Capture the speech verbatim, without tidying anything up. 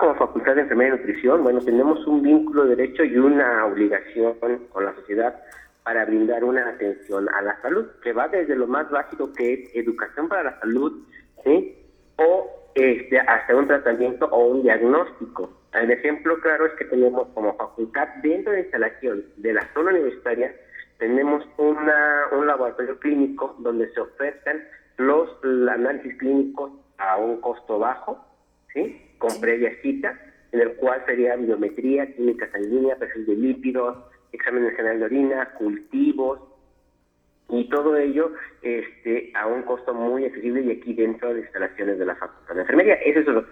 como Facultad de Enfermería y Nutrición, bueno, tenemos un vínculo de derecho y una obligación con la sociedad para brindar una atención a la salud, que va desde lo más básico, que es educación para la salud, ¿sí? O este, hasta un tratamiento o un diagnóstico. El ejemplo claro es que tenemos como facultad, dentro de la instalación de la zona universitaria, tenemos una, un laboratorio clínico donde se ofertan los análisis clínicos a un costo bajo, ¿sí? Con Sí. previa cita, en el cual sería biometría, química sanguínea, perfil de lípidos, exámenes general de orina, cultivos, y todo ello este, a un costo muy accesible y aquí dentro de instalaciones de la Facultad de Enfermería. Eso es lo